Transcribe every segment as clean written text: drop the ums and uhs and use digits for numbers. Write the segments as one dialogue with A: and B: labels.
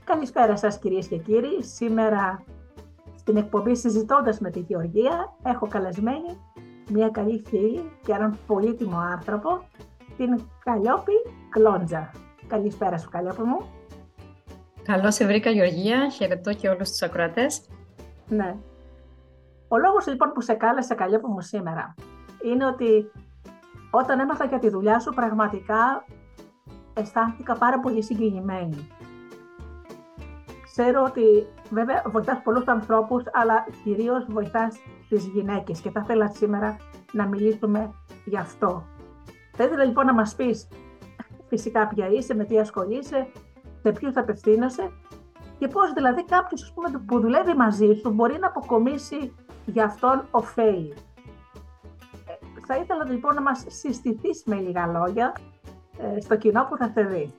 A: Καλησπέρα σας κυρίες και κύριοι. Σήμερα στην εκπομπή συζητώντας με τη Γεωργία έχω καλεσμένη μια καλή φίλη και έναν πολύτιμο άνθρωπο, την Καλλιόπη Κλόντζα. Καλησπέρα σου Καλλιόπη μου.
B: Καλώς σε βρήκα Γεωργία, χαιρετώ και όλους τους ακροατές.
A: Ναι. Ο λόγος λοιπόν που σε κάλεσα Καλλιόπη μου σήμερα είναι ότι όταν έμαθα για τη δουλειά σου πραγματικά αισθάνθηκα πάρα πολύ συγκινημένη. Ξέρω ότι βέβαια βοηθάς πολλούς ανθρώπους, αλλά κυρίως βοηθάς τις γυναίκες και θα ήθελα σήμερα να μιλήσουμε γι' αυτό. Θα ήθελα λοιπόν να μας πεις φυσικά ποια είσαι, με τι ασχολείσαι, σε ποιους απευθύνεσαι και πώς δηλαδή κάποιος που δουλεύει μαζί σου μπορεί να αποκομίσει για αυτόν ωφέλη. Θα ήθελα λοιπόν να μας συστηθείς με λίγα λόγια στο κοινό που θα σε δει.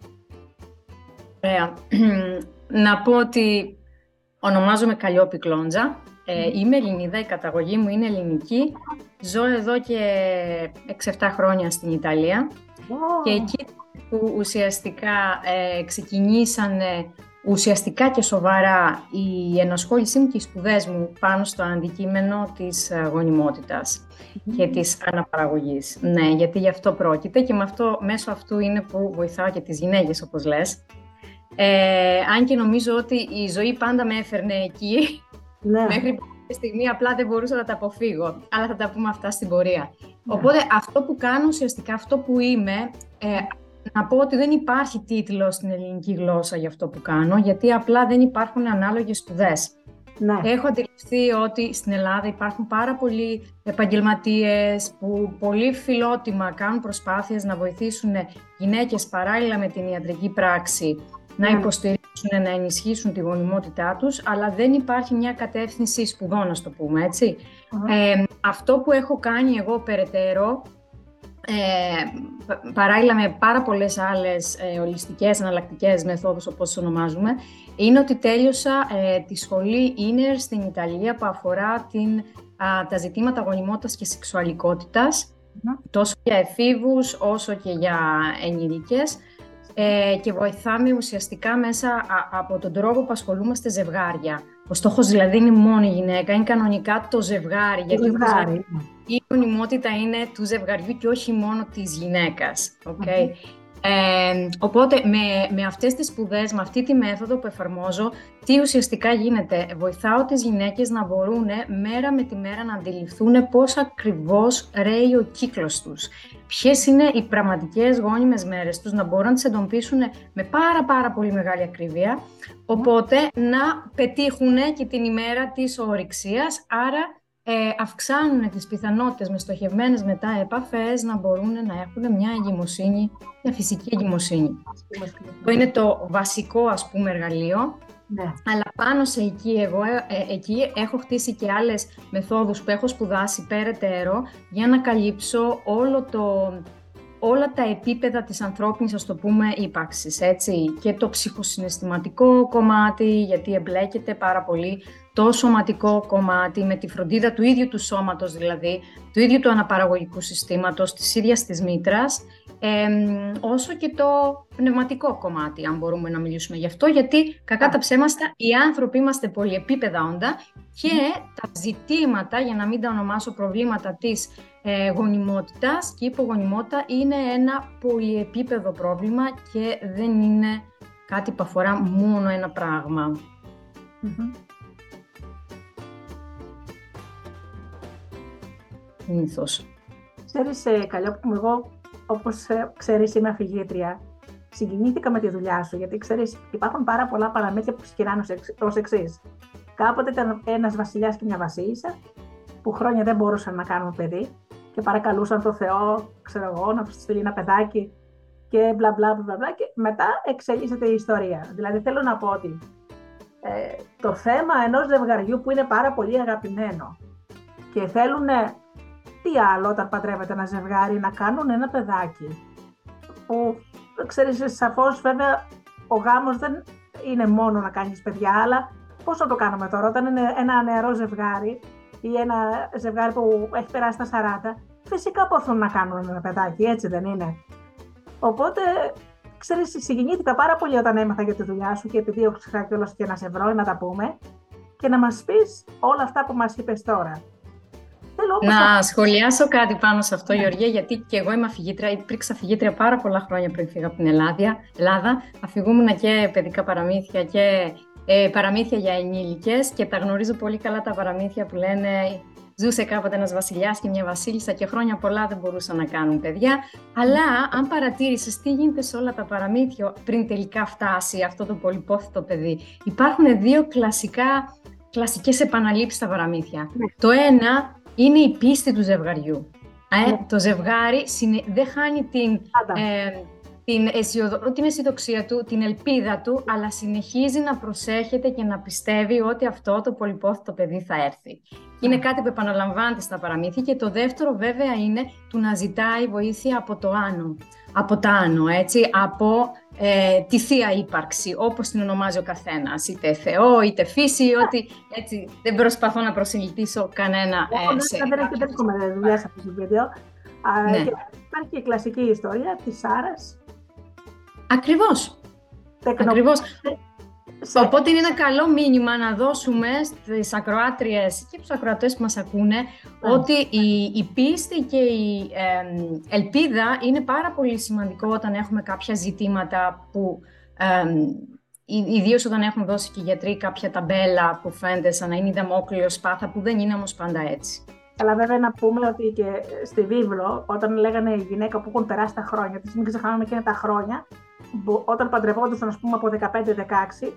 B: Ωραία. Να πω ότι ονομάζομαι Καλλιόπη Κλόντζα, είμαι Ελληνίδα, η καταγωγή μου είναι ελληνική, ζω εδώ και 6-7 χρόνια στην Ιταλία και εκεί που ουσιαστικά ξεκινήσανε ουσιαστικά και σοβαρά η ενασχόλησή μου και οι σπουδές μου πάνω στο αντικείμενο της γονιμότητας και της αναπαραγωγής. Ναι, γιατί γι' αυτό πρόκειται και μέσω αυτού είναι που βοηθάω και τις γυναίκες, όπως λες. Αν και νομίζω ότι η ζωή πάντα με έφερνε εκεί, ναι. Μέχρι τη στιγμή απλά δεν μπορούσα να τα αποφύγω, αλλά θα τα πούμε αυτά στην πορεία. Ναι. Οπότε αυτό που κάνω, ουσιαστικά αυτό που είμαι, να πω ότι δεν υπάρχει τίτλο στην ελληνική γλώσσα για αυτό που κάνω, γιατί απλά δεν υπάρχουν ανάλογες σπουδές. Ναι. Έχω αντιληφθεί ότι στην Ελλάδα υπάρχουν πάρα πολλοί επαγγελματίες που πολύ φιλότιμα κάνουν προσπάθειες να βοηθήσουν γυναίκες παράλληλα με την ιατρική πράξη να υποστηρίξουν, να ενισχύσουν τη γονιμότητά τους, αλλά δεν υπάρχει μια κατεύθυνση σπουδών, να το πούμε έτσι. Αυτό που έχω κάνει εγώ περαιτέρω, παράλληλα με πάρα πολλές άλλες ολιστικές, εναλλακτικές μεθόδους, όπως τις ονομάζουμε, είναι ότι τέλειωσα τη σχολή Iner στην Ιταλία που αφορά τα ζητήματα γονιμότητας και σεξουαλικότητας, τόσο για εφήβους όσο και για ενηλίκες. Και βοηθάμε ουσιαστικά μέσα από τον τρόπο που ασχολούμαστε ζευγάρια. Ο στόχος δηλαδή είναι μόνο η γυναίκα, είναι κανονικά το ζευγάρι, γιατί η γονιμότητα είναι του ζευγαριού και όχι μόνο της γυναίκας. Okay? Οπότε με αυτές τις σπουδές, με αυτή τη μέθοδο που εφαρμόζω, τι ουσιαστικά γίνεται? Βοηθάω τις γυναίκες να μπορούν μέρα με τη μέρα να αντιληφθούν πώς ακριβώς ρέει ο κύκλος τους. Ποιες είναι οι πραγματικές γόνιμες μέρες τους, να μπορούν να τις εντοπίσουν με πάρα πολύ μεγάλη ακρίβεια, οπότε να πετύχουν και την ημέρα της ορυξίας, άρα αυξάνουν τις πιθανότητες με στοχευμένες μετά επαφές να μπορούν να έχουν μια εγκυμοσύνη, μια φυσική εγκυμοσύνη. Αυτό είναι το βασικό, ας πούμε, εργαλείο. Ναι. Αλλά πάνω σε εκεί έχω χτίσει και άλλες μεθόδους που έχω σπουδάσει περαιτέρω για να καλύψω όλα τα επίπεδα της ανθρώπινης, ας το πούμε, ύπαρξης, έτσι. Και το ψυχοσυναισθηματικό κομμάτι, γιατί εμπλέκεται πάρα πολύ το σωματικό κομμάτι με τη φροντίδα του ίδιου του σώματος, δηλαδή του ίδιου του αναπαραγωγικού συστήματος, της ίδιας της μήτρας, όσο και το πνευματικό κομμάτι, αν μπορούμε να μιλήσουμε γι' αυτό, γιατί κακά τα ψέματα οι άνθρωποι είμαστε πολυεπίπεδα όντα και τα ζητήματα, για να μην τα ονομάσω προβλήματα της γονιμότητας και υπογονιμότητα, είναι ένα πολυεπίπεδο πρόβλημα και δεν είναι κάτι που αφορά μόνο ένα πράγμα. Μύθος.
A: Ξέρεις, Καλλιόπη μου, εγώ όπως ξέρεις είμαι αφηγήτρια. Συγκινήθηκα με τη δουλειά σου, γιατί ξέρεις υπάρχουν πάρα πολλά παραμύθια που σκυράνε ως εξής. Κάποτε ήταν ένας βασιλιάς και μια βασίλισσα που χρόνια δεν μπορούσαν να κάνουν παιδί και παρακαλούσαν τον Θεό, ξέρω εγώ, να τους στείλει ένα παιδάκι και μπλα μπλα μπλα, και μετά εξελίσσεται η ιστορία. Δηλαδή θέλω να πω ότι το θέμα ενός ζευγαριού που είναι πάρα πολύ αγαπημένο και θέλουν τι άλλο όταν παντρεύεται ένα ζευγάρι, να κάνουν ένα παιδάκι που ξέρεις, σαφώς βέβαια ο γάμος δεν είναι μόνο να κάνεις παιδιά, αλλά πώς θα το κάνουμε τώρα όταν είναι ένα νεαρό ζευγάρι ή ένα ζευγάρι που έχει περάσει τα 40, φυσικά πώς θέλουν να κάνουν ένα παιδάκι, έτσι δεν είναι? Οπότε ξέρεις, συγκινήθηκα πάρα πολύ όταν έμαθα για τη δουλειά σου και επειδή έχω κιόλας και να σε βρω να τα πούμε και να μας πεις όλα αυτά που μας είπες τώρα.
B: Να σχολιάσω κάτι πάνω σε αυτό, Γεωργία, γιατί και εγώ είμαι αφηγήτρια. Υπήρξα αφηγήτρια πάρα πολλά χρόνια πριν φύγω από την Ελλάδα. Αφηγούμουν και παιδικά παραμύθια και παραμύθια για ενήλικες και τα γνωρίζω πολύ καλά τα παραμύθια που λένε «Ζούσε κάποτε ένας βασιλιάς και μια βασίλισσα και χρόνια πολλά δεν μπορούσαν να κάνουν παιδιά». Αλλά αν παρατήρησες τι γίνεται σε όλα τα παραμύθια πριν τελικά φτάσει αυτό το πολυπόθητο παιδί, υπάρχουν δύο κλασικές επαναλήψεις στα παραμύθια. Το ένα είναι η πίστη του ζευγαριού. Το ζευγάρι δεν χάνει την αισιοδοξία του, την ελπίδα του, αλλά συνεχίζει να προσέχεται και να πιστεύει ότι αυτό το πολυπόθητο παιδί θα έρθει. Είναι κάτι που επαναλαμβάνεται στα παραμύθια. Και το δεύτερο βέβαια είναι του να ζητάει βοήθεια από το άνω. Από τα άνω, έτσι, από τη θεία ύπαρξη, όπως την ονομάζει ο καθένας, είτε Θεό, είτε φύση, ότι έτσι δεν προσπαθώ να προσελκύσω κανένα
A: δεν έχουμε δουλειά σε αυτό το βίντεο. Υπάρχει και η κλασική ιστορία της Σάρας.
B: Ακριβώς. Οπότε είναι ένα καλό μήνυμα να δώσουμε στις ακροάτριες και τους ακροατές που μας ακούνε ότι η πίστη και η ελπίδα είναι πάρα πολύ σημαντικό όταν έχουμε κάποια ζητήματα που ιδίως όταν έχουν δώσει και οι γιατροί κάποια ταμπέλα που φαίνεται σαν να είναι η Δαμόκλειος σπάθα, που δεν είναι όμως πάντα έτσι.
A: Αλλά βέβαια να πούμε ότι και στη βίβλο, όταν λέγανε η γυναίκα που έχουν περάσει τα χρόνια της, μην ξεχνάμε και είναι τα χρόνια, όταν παντρευόντουσαν, ας πούμε, από 15-16,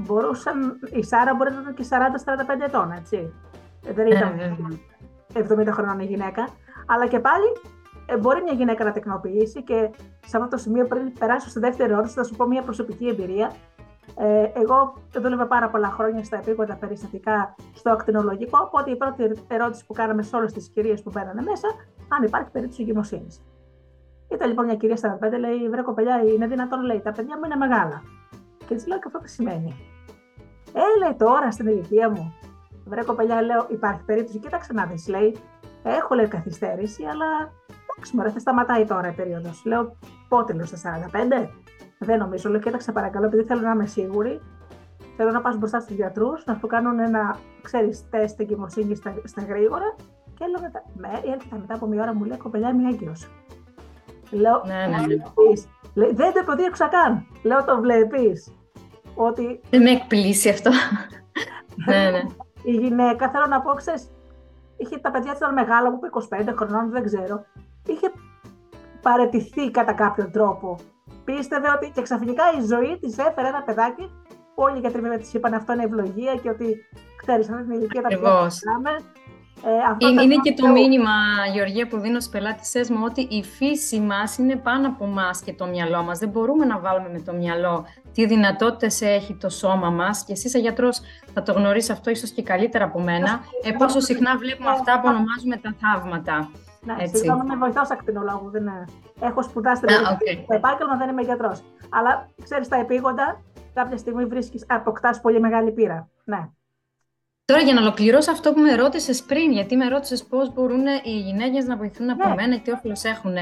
A: η Σάρα μπορεί να ήταν και 40-45 ετών, έτσι. Δεν ήταν 70 χρονών η γυναίκα. Αλλά και πάλι μπορεί μια γυναίκα να τεκνοποιήσει και σε αυτό το σημείο, πριν περάσω στη δεύτερη ερώτηση, θα σου πω μια προσωπική εμπειρία. Εγώ δούλευα πάρα πολλά χρόνια στα επίγοντα περιστατικά στο ακτινολογικό, οπότε η πρώτη ερώτηση που κάναμε σε όλες τις κυρίες που μπαίνανε μέσα, αν υπάρχει περίπτωση εγκυμοσύνης. Ήταν λοιπόν μια κυρία 45, λέει: «Βρε κοπελιά, είναι δυνατόν?» Λέει: «Τα παιδιά μου είναι μεγάλα». Και της λέω: «Και αυτό τι σημαίνει?» Λέει: «Τώρα στην ηλικία μου». «Βρε κοπελιά», λέω, «υπάρχει περίπτωση?» «Κοίταξε να δεις», λέει, «έχω, λέει, καθυστέρηση, αλλά εντάξει, μωρέ, θα σταματάει τώρα η περίοδος». Λέω: «Πότε?» Λέω: «Στα 45». «Δεν νομίζω», λέω, «κοίταξε παρακαλώ, επειδή θέλω να είμαι σίγουρη, θέλω να πας μπροστά στους γιατρούς, να σου κάνουν ένα, ξέρεις, τεστ εγκυμοσύνης στα γρήγορα». Και λέω μετά από μια ώρα μου λέει: «Κοπελιά, είμαι έγκυος». Λέω: «Ναι. Δεν το υποδίωξα καν». Λέω: «Το βλέπεις?» Ότι...
B: Δεν με εκπλήσει αυτό. Ναι.
A: Η γυναίκα, θέλω να πω, ξέρεις, είχε τα παιδιά της ήταν μεγάλα, από 25 χρονών, δεν ξέρω. Είχε παραιτηθεί κατά κάποιον τρόπο. Πίστευε ότι και ξαφνικά η ζωή της έφερε ένα παιδάκι. Όλοι οι γιατροί βέβαια της είπαν αυτό είναι ευλογία και ότι ξέρεις, αυτή την ηλικία τα παιδιά μιλάμε.
B: Είναι και το μήνυμα, Γεωργία, που δίνω στους πελάτησές μου, ότι η φύση μας είναι πάνω από μας και το μυαλό μας. Δεν μπορούμε να βάλουμε με το μυαλό τι δυνατότητες έχει το σώμα μας. Και εσύ, σαν γιατρός, θα το γνωρίσεις αυτό ίσως και καλύτερα από μένα. Πόσο συχνά βλέπουμε αυτά που ονομάζουμε τα θαύματα.
A: Ναι, συγγνώμη, με βοηθάω σαν ακτινολόγο. Έχω σπουδάσει το επάγγελμα, δεν είμαι γιατρός. Αλλά ξέρεις, τα επίγοντα, κάποια στιγμή αποκτάς πολύ μεγάλη πείρα. Ναι.
B: Τώρα, για να ολοκληρώσω αυτό που με ρώτησες πριν, γιατί με ρώτησες πώς μπορούν οι γυναίκες να βοηθούν από μένα, τι όφελος έχουν.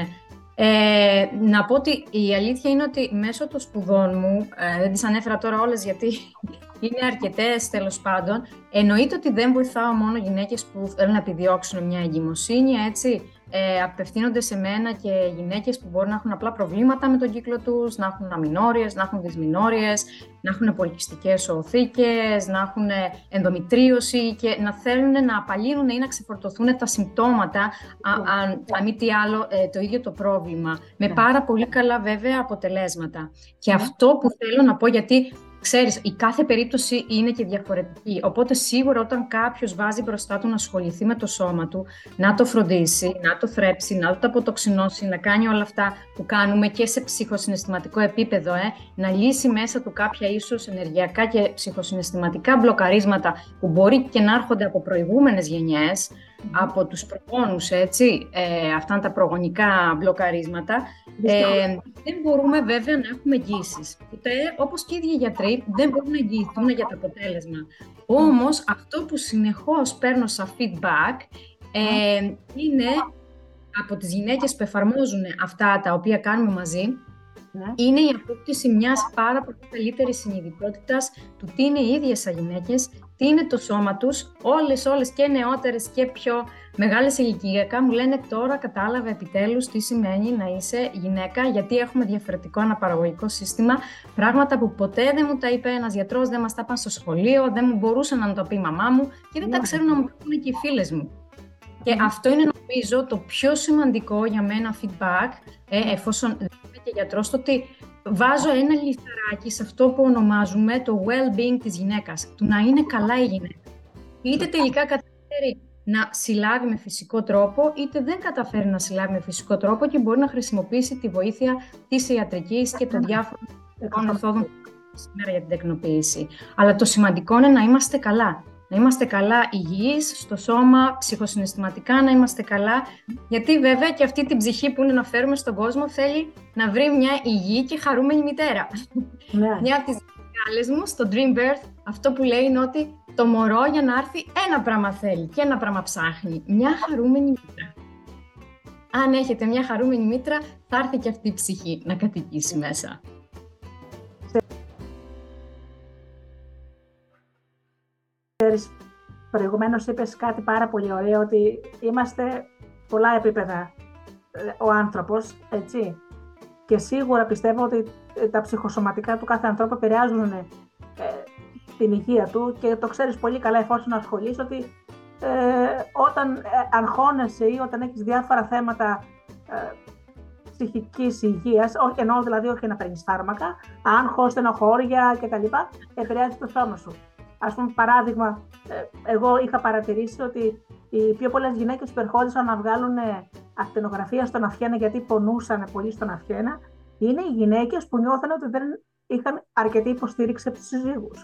B: Να πω ότι η αλήθεια είναι ότι μέσω των σπουδών μου, δεν τις ανέφερα τώρα όλες γιατί είναι αρκετές τέλος πάντων, εννοείται ότι δεν βοηθάω μόνο γυναίκες που θέλουν να επιδιώξουν μια εγκυμοσύνη, έτσι. Απευθύνονται σε μένα και γυναίκες που μπορεί να έχουν απλά προβλήματα με τον κύκλο τους, να έχουν αμινόριες, να έχουν δυσμηνόριες, να έχουν πολυκυστικές οθήκες, να έχουν ενδομητρίωση και να θέλουν να απαλύνουν ή να ξεφορτωθούν τα συμπτώματα, αν μη τι άλλο, το ίδιο το πρόβλημα, με πάρα πολύ καλά βέβαια αποτελέσματα. Και αυτό που θέλω να πω, γιατί ξέρεις, η κάθε περίπτωση είναι και διαφορετική. Οπότε σίγουρα όταν κάποιος βάζει μπροστά του να ασχοληθεί με το σώμα του, να το φροντίσει, να το θρέψει, να το αποτοξινώσει, να κάνει όλα αυτά που κάνουμε και σε ψυχοσυναισθηματικό επίπεδο, να λύσει μέσα του κάποια ίσως ενεργειακά και ψυχοσυναισθηματικά μπλοκαρίσματα που μπορεί και να έρχονται από προηγούμενες γενιές, από τους προγόνους, έτσι, αυτά τα προγονικά μπλοκαρίσματα. Δεν μπορούμε βέβαια να έχουμε εγγύησεις. Όπως και οι ίδιοι γιατροί δεν μπορούν να εγγυηθούν για το αποτέλεσμα. Όμως αυτό που συνεχώς παίρνω σαν feedback είναι από τις γυναίκες που εφαρμόζουν αυτά τα οποία κάνουμε μαζί,
A: Ναι.
B: είναι η απόκτηση μιας πάρα πολύ καλύτερης συνειδητότητας του τι είναι οι ίδιες σαν γυναίκες, τι είναι το σώμα τους. Όλες και νεότερες και πιο μεγάλες ηλικιακά μου λένε τώρα κατάλαβα επιτέλους τι σημαίνει να είσαι γυναίκα, γιατί έχουμε διαφορετικό αναπαραγωγικό σύστημα, πράγματα που ποτέ δεν μου τα είπε ένας γιατρός, δεν μας τα είπαν στο σχολείο, δεν μου μπορούσε να μου το πει η μαμά μου και δεν τα ξέρουν να μου το πούνε και οι φίλες μου. Και αυτό είναι νομίζω το πιο σημαντικό για μένα feedback, εφόσον δεν είμαι και γιατρός, το ότι βάζω ένα λιθαράκι σε αυτό που ονομάζουμε το well-being της γυναίκας, του να είναι καλά η γυναίκα. Είτε τελικά καταφέρει να συλλάβει με φυσικό τρόπο, είτε δεν καταφέρει να συλλάβει με φυσικό τρόπο και μπορεί να χρησιμοποιήσει τη βοήθεια της ιατρικής και των διάφορων μεθόδων σήμερα για την τεκνοποίηση. Αλλά το σημαντικό είναι να είμαστε καλά. Να είμαστε καλά υγιείς στο σώμα, ψυχοσυναισθηματικά να είμαστε καλά. Γιατί βέβαια και αυτή την ψυχή που είναι να φέρουμε στον κόσμο θέλει να βρει μια υγιή και χαρούμενη μητέρα.
A: Ναι.
B: Μια από τις μεγάλες μου στο Dream Birth, αυτό που λέει είναι ότι το μωρό για να έρθει ένα πράγμα θέλει και ένα πράγμα ψάχνει. Μια χαρούμενη μήτρα. Αν έχετε μια χαρούμενη μήτρα, θα έρθει και αυτή η ψυχή να κατοικήσει μέσα.
A: Προηγουμένως είπες κάτι πάρα πολύ ωραίο, ότι είμαστε πολλά επίπεδα ο άνθρωπος, έτσι. Και σίγουρα πιστεύω ότι τα ψυχοσωματικά του κάθε ανθρώπου επηρεάζουν την υγεία του και το ξέρεις πολύ καλά εφόσον ασχολείσαι ότι όταν αγχώνεσαι ή όταν έχεις διάφορα θέματα ψυχικής υγείας, όχι εννοώ δηλαδή όχι να παίρνεις φάρμακα, άγχος, στενοχώρια κτλ. Επηρεάζει το σώμα σου. Ας πούμε, παράδειγμα, εγώ είχα παρατηρήσει ότι οι πιο πολλές γυναίκες που ερχόντουσαν να βγάλουν ακτινογραφία στον αυχένα γιατί πονούσαν πολύ στον αυχένα, είναι οι γυναίκες που νιώθαν ότι δεν είχαν αρκετή υποστήριξη από τους συζύγους.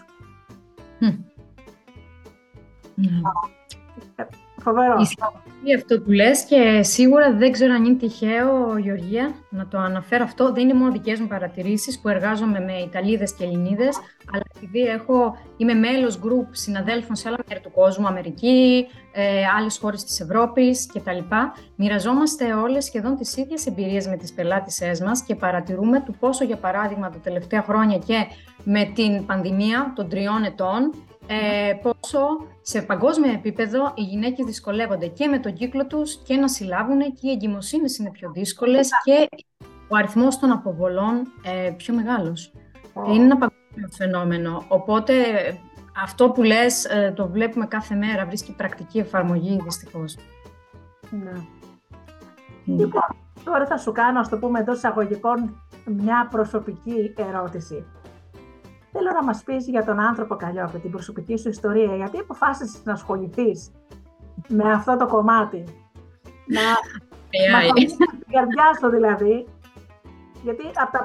A: Φοβερό.
B: Ισχύει αυτό που λες και σίγουρα δεν ξέρω αν είναι τυχαίο, Γεωργία, να το αναφέρω αυτό. Δεν είναι μόνο δικές μου παρατηρήσεις που εργάζομαι με Ιταλίδες και Ελληνίδες, αλλά επειδή είμαι μέλος group συναδέλφων σε άλλα μέρη του κόσμου, Αμερική, άλλες χώρες της Ευρώπης κτλ. Μοιραζόμαστε όλες σχεδόν τις ίδιες εμπειρίες με τις πελάτησές μας και παρατηρούμε του πόσο, για παράδειγμα, τα τελευταία χρόνια και με την πανδημία των 3 ετών, πόσο σε παγκόσμιο επίπεδο οι γυναίκες δυσκολεύονται και με τον κύκλο τους και να συλλάβουν και οι εγκυμοσύνες είναι πιο δύσκολες και ο αριθμός των αποβολών πιο μεγάλος. Είναι ένα παγκόσμιο φαινόμενο, οπότε αυτό που λες το βλέπουμε κάθε μέρα, βρίσκει πρακτική εφαρμογή δυστυχώς.
A: Ναι. Λοιπόν, τώρα θα σου κάνω, ας το πούμε εντός εισαγωγικών, μια προσωπική ερώτηση. Θέλω να μας πεις για τον άνθρωπο Καλλιόπη, την προσωπική σου ιστορία, γιατί αποφάσισες να ασχοληθείς με αυτό το κομμάτι. Να ασχοληθείς την καρδιά σου δηλαδή, γιατί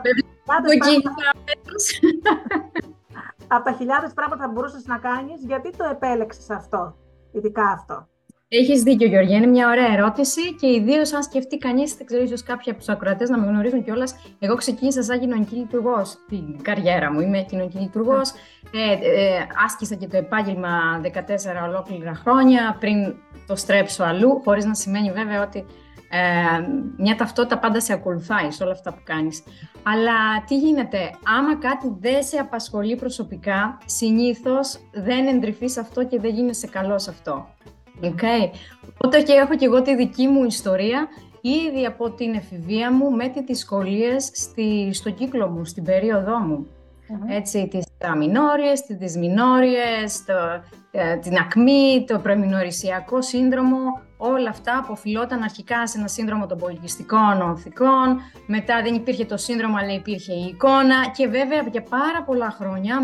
A: από τα χιλιάδες πράγματα που μπορούσες να κάνεις, γιατί το επέλεξες αυτό, ειδικά αυτό?
B: Έχεις δίκιο, Γεωργία. Είναι μια ωραία ερώτηση και ιδίως αν σκεφτεί κανείς, δεν ξέρω, ίσως κάποιοι από τους ακροατές να με γνωρίζουν κιόλας. Εγώ ξεκίνησα σαν κοινωνική λειτουργός την καριέρα μου. Είμαι κοινωνική λειτουργός. Άσκησα και το επάγγελμα 14 ολόκληρα χρόνια πριν το στρέψω αλλού, χωρίς να σημαίνει βέβαια ότι μια ταυτότητα πάντα σε ακολουθάει σε όλα αυτά που κάνεις. Αλλά τι γίνεται, άμα κάτι δεν σε απασχολεί προσωπικά, συνήθως δεν εντρυφείς αυτό και δεν γίνεσαι καλός αυτό. Okay. Οπότε και έχω και εγώ τη δική μου ιστορία, ήδη από την εφηβεία μου, με τις δυσκολίες στο κύκλο μου, στην περίοδό μου. Έτσι, τις αμινόριες, τις δυσμινόριες, την ακμή, το προημινορησιακό σύνδρομο, όλα αυτά που οφειλόταν αρχικά σε ένα σύνδρομο των πολικιστικών ονθικών, μετά δεν υπήρχε το σύνδρομο αλλά υπήρχε η εικόνα και βέβαια για πάρα πολλά χρόνια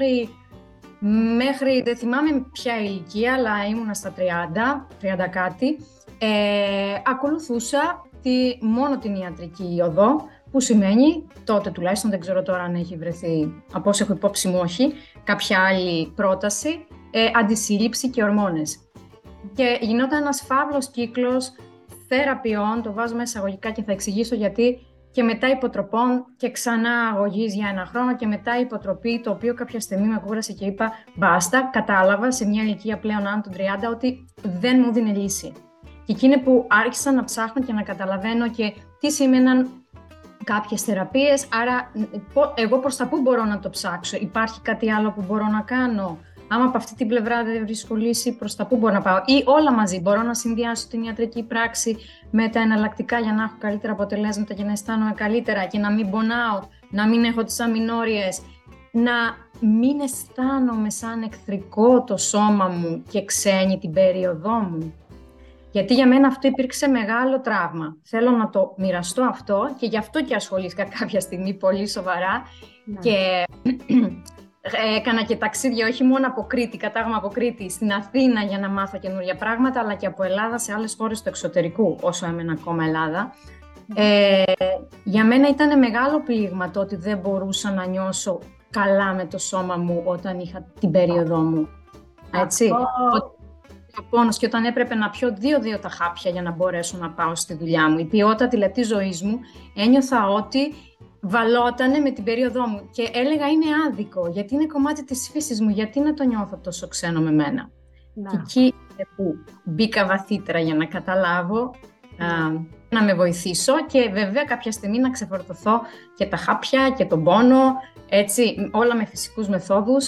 B: μέχρι δεν θυμάμαι ποια ηλικία, αλλά ήμουνα στα 30 κάτι, ακολουθούσα μόνο την ιατρική οδό, που σημαίνει, τότε τουλάχιστον, δεν ξέρω τώρα αν έχει βρεθεί, από όσο έχω υπόψη μου όχι, κάποια άλλη πρόταση, αντισύλληψη και ορμόνες. Και γινόταν ένας φαύλος κύκλος θεραπείων, το βάζω μέσα εισαγωγικά και θα εξηγήσω γιατί, και μετά υποτροπών και ξανά αγωγής για 1 χρόνο και μετά υποτροπή, το οποίο κάποια στιγμή με κούρασε και είπα μπάστα, κατάλαβα σε μια ηλικία πλέον άνω των 30 ότι δεν μου δίνει λύση. Και εκείνη που άρχισα να ψάχνω και να καταλαβαίνω και τι σήμαιναν κάποιες θεραπείες, άρα εγώ προς τα πού μπορώ να το ψάξω, υπάρχει κάτι άλλο που μπορώ να κάνω, άμα από αυτή την πλευρά δεν βρίσκω λύση, προς τα πού μπορώ να πάω, ή όλα μαζί, μπορώ να συνδυάσω την ιατρική πράξη με τα εναλλακτικά για να έχω καλύτερα αποτελέσματα και να αισθάνομαι καλύτερα και να μην πονάω, να μην έχω τις αμινόριες, να μην αισθάνομαι σαν εχθρικό το σώμα μου και ξένη την περίοδό μου. Γιατί για μένα αυτό υπήρξε μεγάλο τραύμα. Θέλω να το μοιραστώ αυτό και γι' αυτό και ασχολήθηκα κάποια στιγμή πολύ σοβαρά. Ναι. Και έκανα και ταξίδια όχι μόνο από Κρήτη, κατάγομαι από Κρήτη, στην Αθήνα για να μάθω καινούργια πράγματα, αλλά και από Ελλάδα σε άλλες χώρες του εξωτερικού, όσο έμενα ακόμα Ελλάδα. Για μένα ήταν μεγάλο πλήγμα το ότι δεν μπορούσα να νιώσω καλά με το σώμα μου όταν είχα την περίοδό μου. Έτσι. Ο πόνος και όταν έπρεπε να πιω 2-2 τα χάπια για να μπορέσω να πάω στη δουλειά μου. Η ποιότητα τη λεπτής ζωής μου ένιωθα ότι βαλότανε με την περίοδό μου και έλεγα είναι άδικο, γιατί είναι κομμάτι της φύσης μου, γιατί να το νιώθω τόσο ξένο με μένα. Και εκεί που μπήκα βαθύτερα για να καταλάβω, να με βοηθήσω και βέβαια κάποια στιγμή να ξεφορτωθώ και τα χάπια και τον πόνο, έτσι, όλα με φυσικούς μεθόδους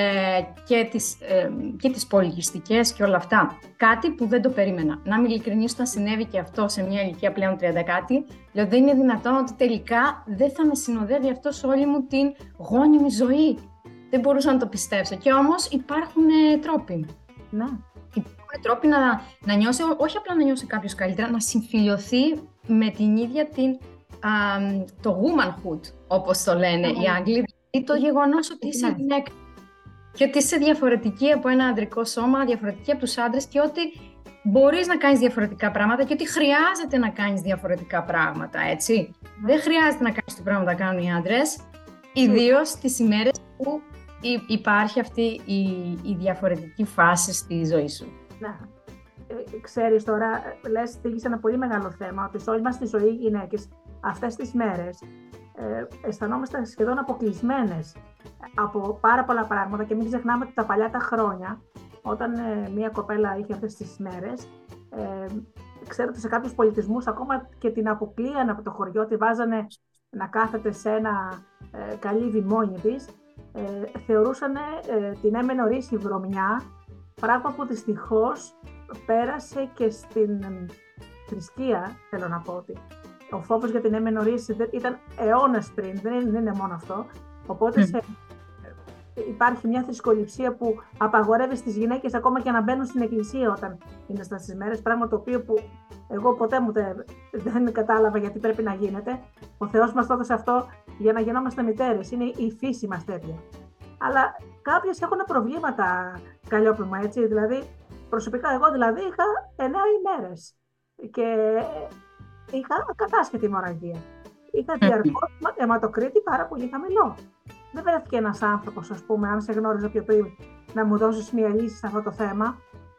B: και τις πολυγιστικές και όλα αυτά. Κάτι που δεν το περίμενα. Να είμαι ειλικρινής, όταν συνέβη και αυτό σε μια ηλικία πλέον 30 κάτι, λέω δεν είναι δυνατόν ότι τελικά δεν θα με συνοδεύει αυτό σε όλη μου την γόνιμη ζωή. Δεν μπορούσα να το πιστέψω. Και όμως υπάρχουν τρόποι.
A: Ναι.
B: Υπάρχουν τρόποι να νιώσει, όχι απλά να νιώσει κάποιος καλύτερα, να συμφιλιωθεί με την ίδια το womanhood, όπως το λένε οι Άγγλοι. Το γεγονός ότι είσαι γυναίκα και ότι είσαι διαφορετική από ένα αντρικό σώμα, διαφορετική από τους άντρες και ότι μπορείς να κάνεις διαφορετικά πράγματα και ότι χρειάζεται να κάνεις διαφορετικά πράγματα, έτσι. Δεν χρειάζεται να κάνεις τα πράγματα που κάνουν οι άντρες, ιδίως τις ημέρες που υπάρχει αυτή η διαφορετική φάση στη ζωή σου.
A: Ναι. Ξέρεις τώρα, λες, θίγεις ένα πολύ μεγάλο θέμα, ότι σε όλη μας τη ζωή οι γυναίκες αυτές τις μέρες αισθανόμαστε σχεδόν αποκλεισμένες από πάρα πολλά πράγματα και μην ξεχνάμε ότι τα παλιά τα χρόνια, όταν μια κοπέλα είχε αυτές τις μέρες, ξέρω ότι σε κάποιους πολιτισμούς ακόμα και την αποκλείαν από το χωριό, τη βάζανε να κάθεται σε ένα καλύβι μόνη της, θεωρούσαν την έμενε νωρίς η βρωμιά, πράγμα που δυστυχώς πέρασε και στην θρησκεία, θέλω να πω ότι ο φόβος για την έμενε νωρίς ήταν αιώνες πριν, δεν είναι μόνο αυτό. Οπότε υπάρχει μια θρησκοληψία που απαγορεύει στις γυναίκες ακόμα και να μπαίνουν στην εκκλησία όταν είναι στις μέρες, πράγμα το οποίο που εγώ ποτέ μου δεν κατάλαβα γιατί πρέπει να γίνεται. Ο Θεός μας το έδωσε αυτό για να γινόμαστε μητέρες, είναι η φύση μας τέτοια. Αλλά κάποιες έχουν προβλήματα, Καλλιόπη, έτσι, δηλαδή προσωπικά εγώ δηλαδή είχα 9 ημέρες και είχα ακατάσχετη αιμορραγία. Είχα διαρκώς αιματοκρίτη πάρα πολύ χαμηλό. Δεν βρέθηκε ένας άνθρωπος, ας πούμε, αν σε γνώριζα πιο πριν, να μου δώσεις μια λύση σε αυτό το θέμα.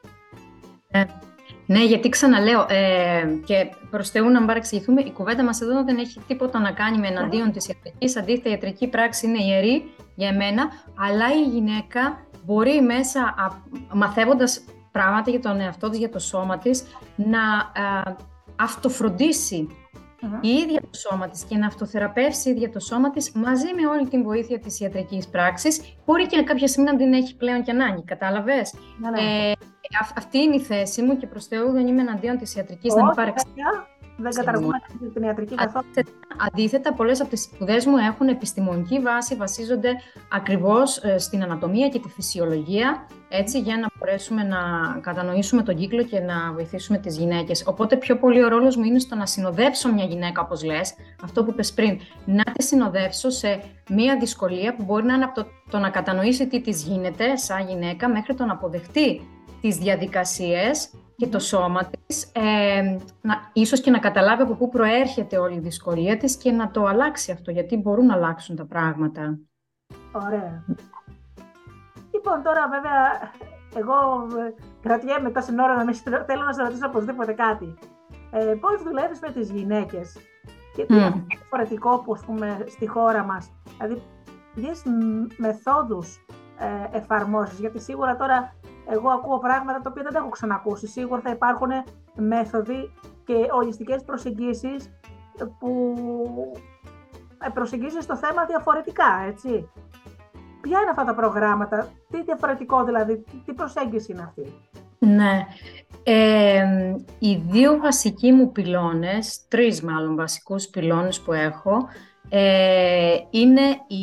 B: Ναι, γιατί ξαναλέω, και προς Θεού να μην παρεξηγηθούμε, η κουβέντα μας εδώ δεν έχει τίποτα να κάνει με εναντίον της ιατρικής. Αντίθετα, η ιατρική πράξη είναι ιερή για εμένα, αλλά η γυναίκα μπορεί μέσα, μαθαίνοντας πράγματα για τον εαυτό της, για το σώμα της, να αυτοφροντίσει η ίδια το σώμα της και να αυτοθεραπεύσει η ίδια το σώμα της μαζί με όλη την βοήθεια της ιατρικής πράξης. Μπορεί και κάποια στιγμή να την έχει πλέον και ανάγκη, κατάλαβες.
A: Ναι.
B: Αυτή είναι η θέση μου και προς Θεού δεν είμαι εναντίον της ιατρικής. Να μην παρεξηγηθούμε.
A: Δεν καταργούμε την ιατρική καθόλου.
B: Αντίθετα, πολλές από τις σπουδές μου έχουν επιστημονική βάση, βασίζονται ακριβώς στην ανατομία και τη φυσιολογία, έτσι, για να μπορέσουμε να κατανοήσουμε τον κύκλο και να βοηθήσουμε τις γυναίκες. Οπότε πιο πολύ ο ρόλος μου είναι στο να συνοδεύσω μια γυναίκα, όπως λες, αυτό που είπες πριν, να τη συνοδεύσω σε μια δυσκολία που μπορεί να είναι από το να κατανοήσει τι της γίνεται σαν γυναίκα μέχρι το να αποδεχτεί τις διαδικασίες και το σώμα της, ίσως και να καταλάβει από πού προέρχεται όλη η δυσκολία της και να το αλλάξει αυτό, γιατί μπορούν να αλλάξουν τα πράγματα.
A: Ωραία. Λοιπόν, τώρα βέβαια, εγώ κρατιέμαι τόση ώρα θέλω να σε ρωτήσω οπωσδήποτε κάτι. Πώς δουλεύεις με τις γυναίκες και τι είναι διαφορετικό που, ας πούμε, στη χώρα μας, δηλαδή ποιες μεθόδους εφαρμόζεις, γιατί σίγουρα τώρα εγώ ακούω πράγματα τα οποία δεν τα έχω ξανακούσει. Σίγουρα θα υπάρχουν μέθοδοι και ολιστικές προσεγγίσεις που προσεγγίζεις το θέμα διαφορετικά, έτσι. Ποια είναι αυτά τα προγράμματα, τι διαφορετικό δηλαδή, τι προσέγγιση είναι αυτή?
B: Ναι. Οι δύο βασικοί μου πυλώνες, τρεις μάλλον βασικούς πυλώνες που έχω, είναι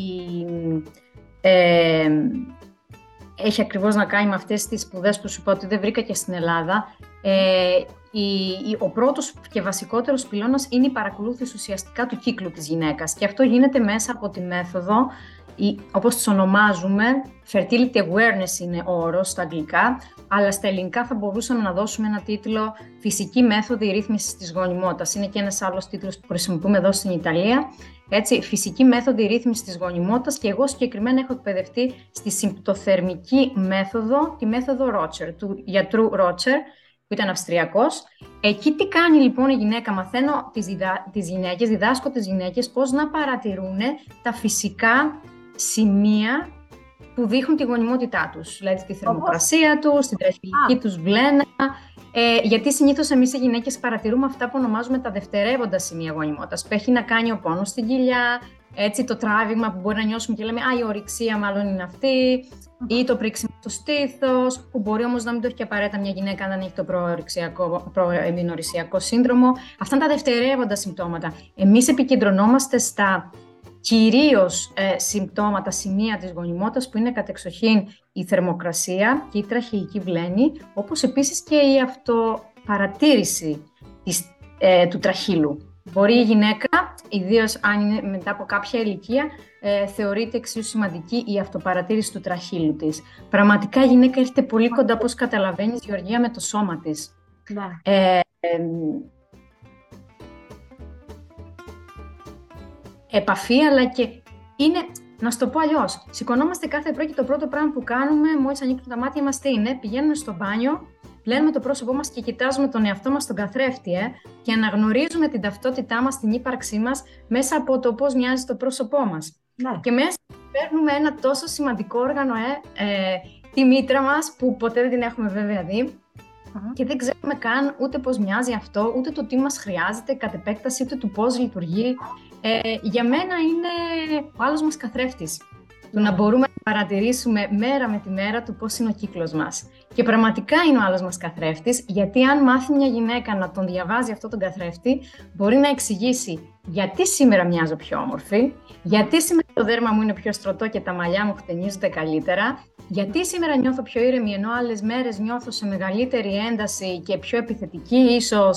B: έχει ακριβώς να κάνει με αυτές τις σπουδές που σου είπα ότι δεν βρήκα και στην Ελλάδα. Ο πρώτος και βασικότερος πυλώνας είναι η παρακολούθηση ουσιαστικά του κύκλου της γυναίκας και αυτό γίνεται μέσα από τη μέθοδο, όπως τις ονομάζουμε, fertility awareness είναι ο όρος στα αγγλικά, αλλά στα ελληνικά θα μπορούσαμε να δώσουμε ένα τίτλο «Φυσική μέθοδη ρύθμισης της γονιμότητας». Είναι και ένας άλλος τίτλος που χρησιμοποιούμε εδώ στην Ιταλία. Έτσι, φυσική μέθοδη ρύθμισης της γονιμότητας και εγώ συγκεκριμένα έχω εκπαιδευτεί στη συμπτωθερμική μέθοδο, τη μέθοδο Rocher, του γιατρού Rocher, που ήταν Αυστριακός. Εκεί τι κάνει λοιπόν η γυναίκα? Μαθαίνω τις γυναίκες, διδάσκω τις γυναίκες πώς να παρατηρούν τα φυσικά σημεία που δείχνουν τη γονιμότητά τους. Δηλαδή τη θερμοκρασία τους, την τραχυλική τους βλένα. Γιατί συνήθως εμείς οι γυναίκες παρατηρούμε αυτά που ονομάζουμε τα δευτερεύοντα σημεία γονιμότητας. Που έχει να κάνει ο πόνος στην κοιλιά, έτσι, το τράβηγμα που μπορεί να νιώσουμε και λέμε «Α, η ορυξία μάλλον είναι αυτή», ή το πρίξιμο στο στήθος, που μπορεί όμως να μην το έχει και απαραίτητα μια γυναίκα αν δεν έχει το προεμινορυσιακό σύνδρομο. Αυτά είναι τα δευτερεύοντα συμπτώματα. Εμείς επικεντρωνόμαστε στα κυρίως συμπτώματα, σημεία της γονιμότητας που είναι κατεξοχήν η θερμοκρασία και η τραχυλική βλένη, όπως επίσης και η αυτοπαρατήρηση του τραχύλου. Μπορεί η γυναίκα, ιδίως αν είναι μετά από κάποια ηλικία, θεωρείται εξίσου σημαντική η αυτοπαρατήρηση του τραχύλου της. Πραγματικά η γυναίκα έρχεται πολύ κοντά, όπως καταλαβαίνεις, Γεωργία, με το σώμα της. Ναι. Επαφή, αλλά και είναι, να σου το πω αλλιώς, σηκωνόμαστε κάθε πρωί και το πρώτο πράγμα που κάνουμε μόλις ανοίξουμε τα μάτια μας τι είναι? Πηγαίνουμε στο μπάνιο, πλένουμε το πρόσωπό μας και κοιτάζουμε τον εαυτό μας στον καθρέφτη και αναγνωρίζουμε την ταυτότητά μας, την ύπαρξή μας μέσα από το πώς μοιάζει το πρόσωπό μας. Ναι. Και μέσα παίρνουμε ένα τόσο σημαντικό όργανο, τη μήτρα μας, που ποτέ δεν την έχουμε βέβαια δει. Και δεν ξέρουμε καν ούτε πώς μοιάζει αυτό, ούτε το τι μας χρειάζεται κατ' επέκταση, ούτε το πώς λειτουργεί. Για μένα είναι ο άλλος μας καθρέφτης. Του να μπορούμε να παρατηρήσουμε μέρα με τη μέρα του πώς είναι ο κύκλος μας. Και πραγματικά είναι ο άλλος μας καθρέφτης, γιατί αν μάθει μια γυναίκα να τον διαβάζει αυτό τον καθρέφτη, μπορεί να εξηγήσει γιατί σήμερα μοιάζω πιο όμορφη, γιατί σήμερα το δέρμα μου είναι πιο στρωτό και τα μαλλιά μου χτενίζονται καλύτερα, γιατί σήμερα νιώθω πιο ήρεμη, ενώ άλλες μέρες νιώθω σε μεγαλύτερη ένταση και πιο επιθετική ίσως.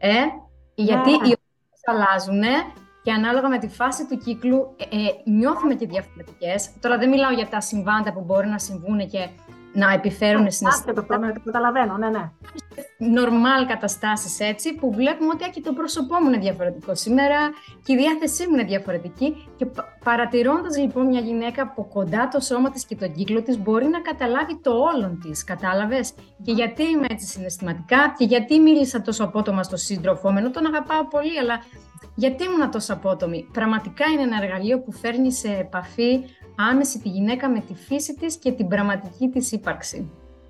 B: Γιατί οι ώρες αλλάζουν. Και ανάλογα με τη φάση του κύκλου νιώθουμε και διαφορετικές. Τώρα δεν μιλάω για τα συμβάντα που μπορεί να συμβούν και να επιφέρουν συναισθήματα.
A: Το καταλαβαίνω, ναι.
B: Νορμάλ καταστάσεις έτσι, που βλέπουμε ότι και το πρόσωπό μου είναι διαφορετικό σήμερα και η διάθεσή μου είναι διαφορετική. Και παρατηρώντας λοιπόν μια γυναίκα από κοντά το σώμα της και τον κύκλο της, μπορεί να καταλάβει το όλον της. Κατάλαβες? Και γιατί είμαι έτσι συναισθηματικά και γιατί μίλησα τόσο απότομα στο σύντροφό μου, ενώ τον αγαπάω πολύ, αλλά γιατί ήμουν τόσο απότομη? Πραγματικά είναι ένα εργαλείο που φέρνει σε επαφή άμεση τη γυναίκα με τη φύση της και την πραγματική της ύπαρξη.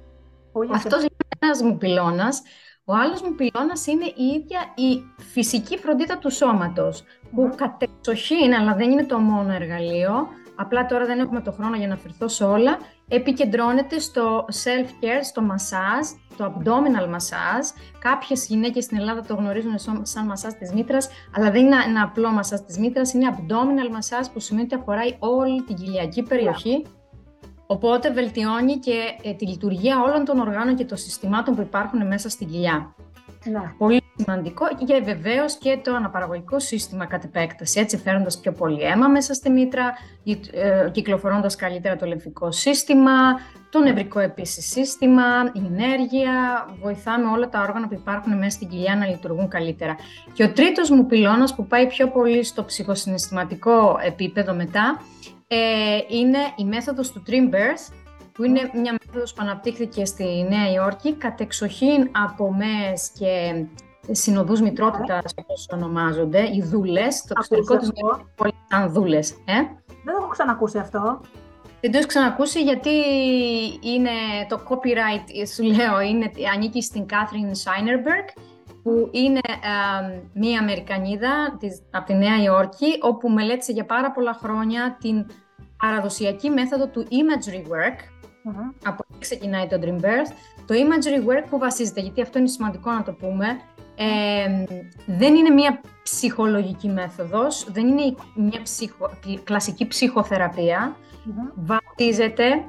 B: Αυτός είναι ένας μου πυλώνας. Ο άλλος μου πυλώνας είναι η ίδια η φυσική φροντίδα του σώματος, που κατεξοχήν, αλλά δεν είναι το μόνο εργαλείο, απλά τώρα δεν έχουμε το χρόνο για να αφαιρθώ σε όλα, επικεντρώνεται στο self-care, στο μασάζ, το abdominal μασάζ. Κάποιες γυναίκες στην Ελλάδα το γνωρίζουν σαν μασάζ της μήτρας, αλλά δεν είναι ένα απλό μασάζ της μήτρας, είναι abdominal μασάζ, που σημαίνει ότι αφοράει όλη την κοιλιακή περιοχή. Οπότε βελτιώνει και τη λειτουργία όλων των οργάνων και των συστημάτων που υπάρχουν μέσα στην κοιλιά. Πολύ σημαντικό, και βεβαίως και το αναπαραγωγικό σύστημα κατ' επέκταση, έτσι φέρνοντας πιο πολύ αίμα μέσα στη μήτρα, κυκλοφορώντας καλύτερα το λεμφικό σύστημα, το νευρικό επίσης σύστημα, η ενέργεια, βοηθάμε όλα τα όργανα που υπάρχουν μέσα στην κοιλιά να λειτουργούν καλύτερα. Και ο τρίτος μου πυλώνας, που πάει πιο πολύ στο ψυχοσυναισθηματικό επίπεδο μετά, είναι η μέθοδος του Dream Birth, που είναι μια μέθοδος που αναπτύχθηκε στη Νέα Υόρκη, κατεξοχήν από ΜΕΕΣ και συνοδούς μητρότητας, όπως ονομάζονται, οι δούλες. Το εξωτερικό τους είναι πολύ σαν δούλες.
A: Δεν το έχω ξανακούσει αυτό.
B: Δεν το έχω ξανακούσει γιατί είναι το copyright, σου λέω, ανήκει στην Κάθριν Σάινερμπεργκ που είναι μία Αμερικανίδα από τη Νέα Υόρκη, όπου μελέτησε για πάρα πολλά χρόνια την παραδοσιακή μέθοδο του imagery work. Από εκεί ξεκινάει το Dream Birth. Το imagery work που βασίζεται, γιατί αυτό είναι σημαντικό να το πούμε, δεν είναι μία ψυχολογική μέθοδος, δεν είναι μια κλασική ψυχοθεραπεία. Βασίζεται,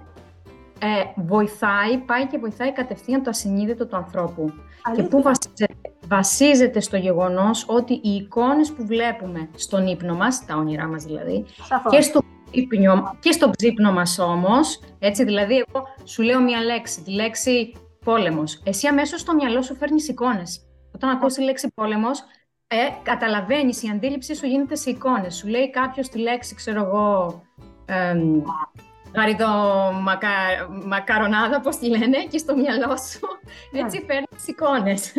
B: πάει και βοηθάει κατευθείαν το ασυνείδητο του ανθρώπου. Και πού βασίζεται στο γεγονός ότι οι εικόνες που βλέπουμε στον ύπνο μας, τα όνειρά μας δηλαδή, και στο ξύπνο μας όμως, έτσι, δηλαδή εγώ σου λέω μια λέξη, τη λέξη πόλεμος, εσύ αμέσως στο μυαλό σου φέρνεις εικόνες. Όταν ακούς τη λέξη πόλεμος, καταλαβαίνεις, η αντίληψη σου γίνεται σε εικόνες. Σου λέει κάποιος τη λέξη, ξέρω εγώ, μακαρονάδα, πώς τη λένε, και στο μυαλό σου, έτσι φέρνεις εικόνες.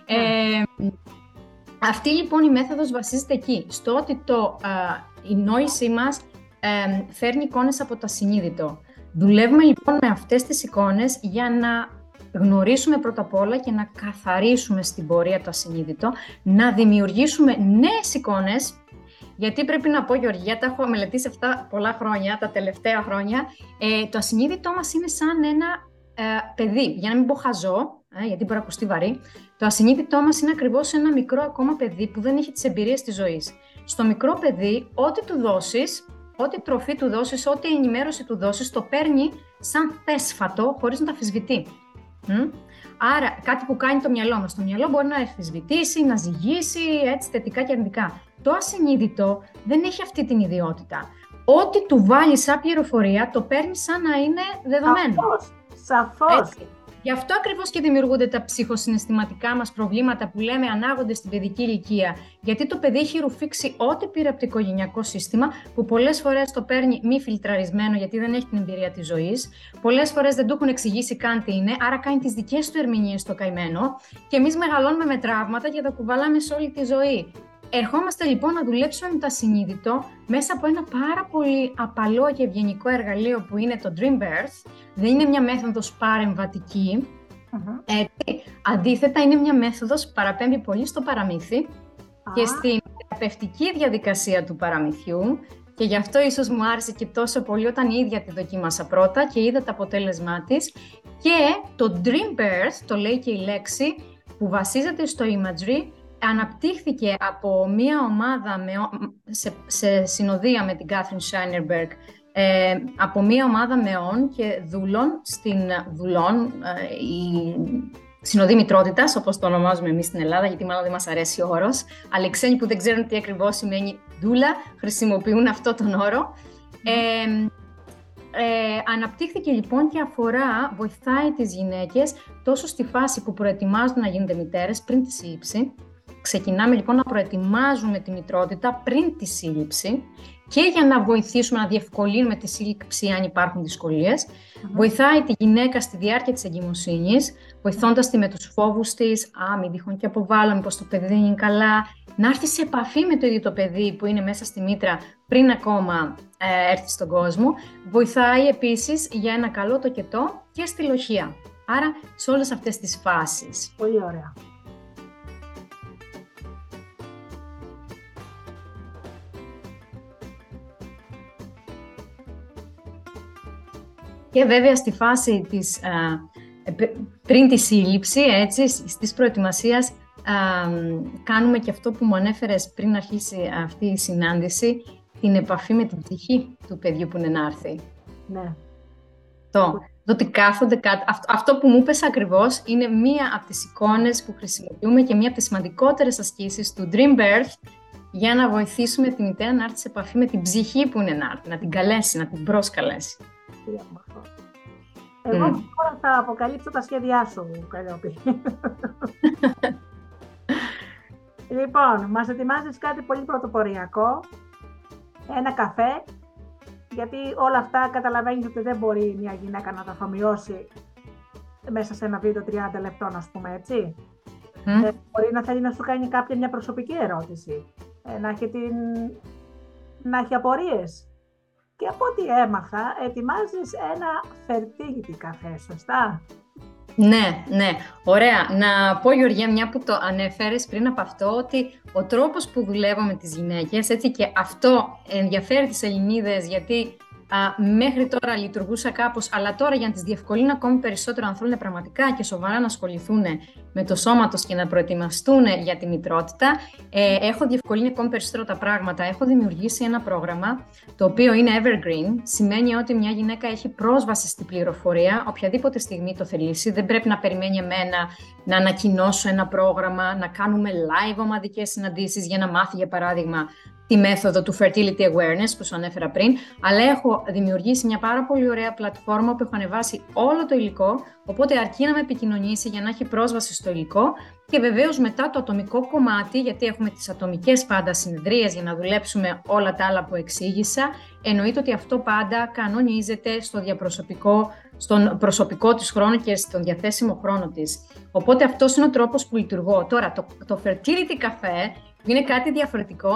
B: Αυτή λοιπόν η μέθοδος βασίζεται εκεί, στο ότι η νόησή μας φέρνει εικόνες από το ασυνείδητο. Δουλεύουμε λοιπόν με αυτές τις εικόνες για να γνωρίσουμε πρώτα απ' όλα και να καθαρίσουμε στην πορεία το ασυνείδητο, να δημιουργήσουμε νέες εικόνες, γιατί πρέπει να πω, Γεωργία, τα έχω μελετήσει αυτά πολλά χρόνια, τα τελευταία χρόνια, το ασυνείδητό μας είναι σαν ένα παιδί, για να μην πω χαζό, γιατί μπορεί να ακουστεί βαρύ, το ασυνείδητό μας είναι ακριβώς ένα μικρό ακόμα παιδί που δεν έχει τις εμπειρίες της ζωής. Στο μικρό παιδί, ό,τι του δώσεις, ό,τι τροφή του δώσεις, ό,τι ενημέρωση του δώσεις, το παίρνει σαν θέσφατο, χωρίς να τα αμφισβητεί. Άρα, κάτι που κάνει το μυαλό μας. Το μυαλό μπορεί να αμφισβητήσει, να ζυγίσει, έτσι, θετικά και αρνητικά. Το ασυνείδητο δεν έχει αυτή την ιδιότητα. Ό,τι του βάλει σαν πληροφορία, το παίρνει σαν να είναι δεδομένο.
A: Σαφώς.
B: Έτσι. Γι' αυτό ακριβώς και δημιουργούνται τα ψυχοσυναισθηματικά μας προβλήματα που λέμε ανάγονται στην παιδική ηλικία. Γιατί το παιδί έχει ρουφήξει ό,τι πήρε από το οικογενειακό σύστημα, που πολλές φορές το παίρνει μη φιλτραρισμένο, γιατί δεν έχει την εμπειρία της ζωής. Πολλές φορές δεν του έχουν εξηγήσει καν τι είναι, άρα κάνει τις δικές του ερμηνείες στο καημένο. Και εμείς μεγαλώνουμε με τραύματα και τα κουβαλάμε σε όλη τη ζωή. Ερχόμαστε λοιπόν να δουλέψουμε με το ασυνείδητο μέσα από ένα πάρα πολύ απαλό και ευγενικό εργαλείο που είναι το Dream Birth. Δεν είναι μια μέθοδος παρεμβατική. Αντίθετα, είναι μια μέθοδος που παραπέμπει πολύ στο παραμύθι και στην θεραπευτική διαδικασία του παραμυθιού. Και γι' αυτό ίσως μου άρεσε και τόσο πολύ όταν η ίδια τη δοκίμασα πρώτα και είδα το αποτέλεσμά της. Και το Dream Birth, το λέει και η λέξη, που βασίζεται στο imagery, αναπτύχθηκε από μια ομάδα σε συνοδεία με την Κάθριν Σάινερμπεργκ, από μια ομάδα μεών και δούλων, η συνοδή μητρότητας, όπως το ονομάζουμε εμείς στην Ελλάδα, γιατί μάλλον δεν μας αρέσει ο όρος, αλλά οι ξένοι που δεν ξέρουν τι ακριβώς σημαίνει δούλα χρησιμοποιούν αυτό τον όρο. Αναπτύχθηκε λοιπόν και βοηθάει τις γυναίκες τόσο στη φάση που προετοιμάζονται να γίνονται μητέρες πριν τη σύλληψη. Ξεκινάμε λοιπόν να προετοιμάζουμε τη μητρότητα πριν τη σύλληψη και για να βοηθήσουμε να διευκολύνουμε τη σύλληψη αν υπάρχουν δυσκολίες. Βοηθάει τη γυναίκα στη διάρκεια της εγκυμοσύνης, βοηθώντας τη με τους φόβους της, μην τυχόν και αποβάλλω, μήπως το παιδί δεν είναι καλά, να έρθει σε επαφή με το ίδιο το παιδί που είναι μέσα στη μήτρα πριν ακόμα έρθει στον κόσμο. Βοηθάει επίσης για ένα καλό τοκετό και στη λοχεία. Άρα σε όλες αυτές τις φάσεις.
A: Πολύ ωραία.
B: Και βέβαια στη φάση της, πριν τη σύλληψη, έτσι, στις προετοιμασίας, κάνουμε και αυτό που μου ανέφερες πριν αρχίσει αυτή η συνάντηση, την επαφή με την ψυχή του παιδιού που είναι να έρθει.
A: Ναι.
B: Το ότι κάθονται κάτω. Αυτό που μου είπες ακριβώς είναι μία από τις εικόνες που χρησιμοποιούμε και μία από τις σημαντικότερες ασκήσεις του Dream Birth για να βοηθήσουμε τη μητέρα να έρθει σε επαφή με την ψυχή που είναι να έρθει, να την καλέσει, να την προσκαλέσει.
A: Εγώ τώρα θα αποκαλύψω τα σχέδιά σου, Καλλιόπη. Λοιπόν, μας ετοιμάζεις κάτι πολύ πρωτοποριακό, ένα καφέ, γιατί όλα αυτά καταλαβαίνεις ότι δεν μπορεί μια γυναίκα να τα αφομοιώσει μέσα σε ένα βίντεο 30 λεπτών, ας πούμε, έτσι. Μπορεί να θέλει να σου κάνει κάποια μια προσωπική ερώτηση, να έχει απορίες. Και από ό,τι έμαθα, ετοιμάζεις ένα fertility καφέ, σωστά?
B: Ναι, ναι. Ωραία. Να πω, Γεωργία, μια που το ανέφερες πριν από αυτό, ότι ο τρόπος που δουλεύω με τις γυναίκες, έτσι, και αυτό ενδιαφέρει τις Ελληνίδες, γιατί μέχρι τώρα λειτουργούσα κάπως, αλλά τώρα για να τις διευκολύνω ακόμη περισσότερο, αν θέλουν πραγματικά και σοβαρά να ασχοληθούν με το σώμα τους και να προετοιμαστούν για τη μητρότητα, έχω διευκολύνει ακόμη περισσότερο τα πράγματα. Έχω δημιουργήσει ένα πρόγραμμα, το οποίο είναι evergreen. Σημαίνει ότι μια γυναίκα έχει πρόσβαση στην πληροφορία οποιαδήποτε στιγμή το θελήσει. Δεν πρέπει να περιμένει εμένα να ανακοινώσω ένα πρόγραμμα, να κάνουμε live ομαδικές συναντήσεις για να μάθει, για παράδειγμα, τη μέθοδο του fertility awareness που σου ανέφερα πριν, αλλά έχω δημιουργήσει μια πάρα πολύ ωραία πλατφόρμα που έχω ανεβάσει όλο το υλικό, οπότε αρκεί να με επικοινωνήσει για να έχει πρόσβαση στο υλικό και βεβαίως μετά το ατομικό κομμάτι, γιατί έχουμε τις ατομικές πάντα συνεδρίες για να δουλέψουμε όλα τα άλλα που εξήγησα, εννοείται ότι αυτό πάντα κανονίζεται στον προσωπικό της χρόνο και στον διαθέσιμο χρόνο της. Οπότε αυτός είναι ο τρόπος που λειτουργώ. Τώρα, το fertility café είναι κάτι διαφορετικό,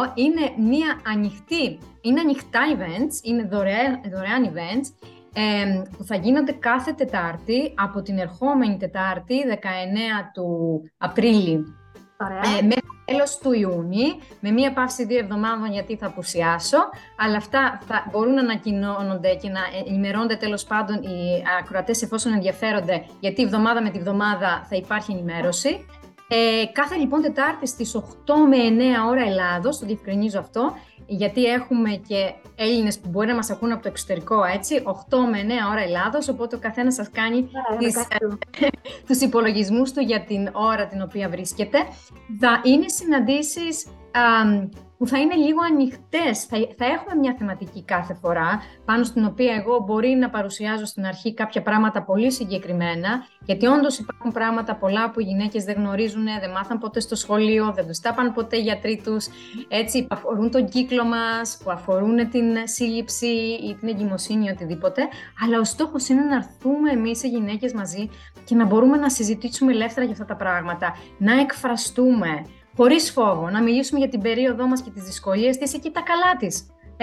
B: είναι ανοιχτά events, είναι δωρεάν events που θα γίνονται κάθε Τετάρτη από την ερχόμενη Τετάρτη, 19 του Απρίλη, μέχρι τέλος του Ιούνιου, με μία παύση 2 εβδομάδων γιατί θα απουσιάσω, αλλά αυτά θα μπορούν να ανακοινώνονται και να ενημερώνονται τέλος πάντων οι ακροατές εφόσον ενδιαφέρονται, γιατί εβδομάδα με τη βδομάδα θα υπάρχει ενημέρωση. Κάθε λοιπόν Τετάρτη στις 8 με 9 ώρα Ελλάδος, το διευκρινίζω αυτό, γιατί έχουμε και Έλληνες που μπορεί να μας ακούν από το εξωτερικό, έτσι, 8 με 9 ώρα Ελλάδος, οπότε ο καθένας σας κάνει τους υπολογισμούς του για την ώρα την οποία βρίσκεται. Θα είναι συναντήσεις που θα είναι λίγο ανοιχτές. Θα έχουμε μια θεματική κάθε φορά, πάνω στην οποία εγώ μπορεί να παρουσιάζω στην αρχή κάποια πράγματα πολύ συγκεκριμένα, γιατί όντως υπάρχουν πράγματα πολλά που οι γυναίκες δεν γνωρίζουν, δεν μάθαν ποτέ στο σχολείο, δεν τους τάπαν ποτέ οι γιατροί τους, έτσι, που αφορούν τον κύκλο μας, που αφορούν την σύλληψη ή την εγκυμοσύνη ή οτιδήποτε. Αλλά ο στόχος είναι να έρθουμε εμείς οι γυναίκες μαζί και να μπορούμε να συζητήσουμε ελεύθερα για αυτά τα πράγματα, να εκφραστούμε χωρίς φόβο, να μιλήσουμε για την περίοδό μας και τις δυσκολίες της και τα καλά της.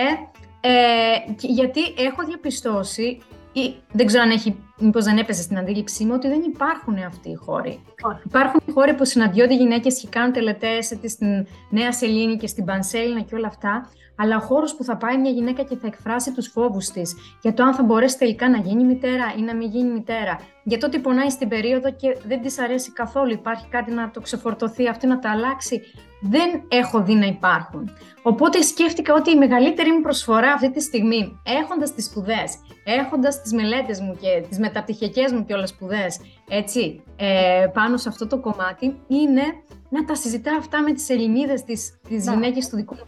B: Γιατί έχω διαπιστώσει, ή δεν ξέρω αν μήπως δεν έπαιζε στην αντίληψή μου, ότι δεν υπάρχουν αυτοί οι χώροι. Υπάρχουν χώροι που συναντιόνται γυναίκες και κάνουν τελετές στην Νέα Σελήνη και στην Πανσέλινα και όλα αυτά, αλλά ο χώρος που θα πάει μια γυναίκα και θα εκφράσει τους φόβους της για το αν θα μπορέσει τελικά να γίνει μητέρα ή να μην γίνει μητέρα, για το ότι πονάει στην περίοδο και δεν της αρέσει καθόλου, υπάρχει κάτι να το ξεφορτωθεί, αυτή να τα αλλάξει, δεν έχω δει να υπάρχουν. Οπότε σκέφτηκα ότι η μεγαλύτερη μου προσφορά αυτή τη στιγμή, έχοντας τις σπουδές, έχοντας τις μελέτες μου και τις μεταπτυχιακές μου και όλες σπουδές, έτσι, πάνω σε αυτό το κομμάτι, είναι να τα συζητάω αυτά με τις Ελληνίδες, τις γυναίκες του δικού μου.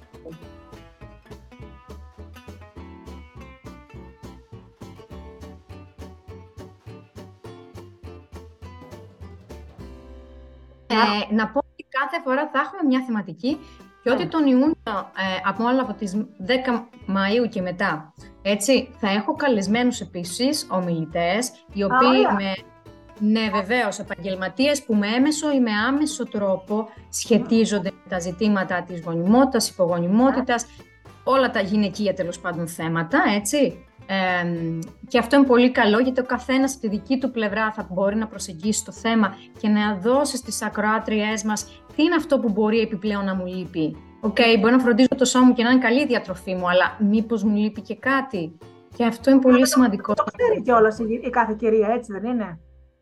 B: Να πω ότι κάθε φορά θα έχουμε μια θεματική και ότι τον Ιούνιο, από τις 10 Μαΐου και μετά, έτσι, θα έχω καλεσμένους επίσης ομιλητές, οι οποίοι ναι, βεβαίως, επαγγελματίες που με έμεσο ή με άμεσο τρόπο σχετίζονται με τα ζητήματα της γονιμότητας, υπογονιμότητας, όλα τα γυναικεία τέλος πάντων θέματα, έτσι. Και αυτό είναι πολύ καλό, γιατί ο καθένας από τη δική του πλευρά θα μπορεί να προσεγγίσει το θέμα και να δώσει στις ακροάτριές μας τι είναι αυτό που μπορεί επιπλέον να μου λείπει. Μπορεί να φροντίζω το σώμα μου και να είναι καλή η διατροφή μου, αλλά μήπως μου λείπει και κάτι. Και αυτό είναι πολύ σημαντικό.
A: Το ξέρει κιόλας η κάθε κυρία, έτσι δεν είναι?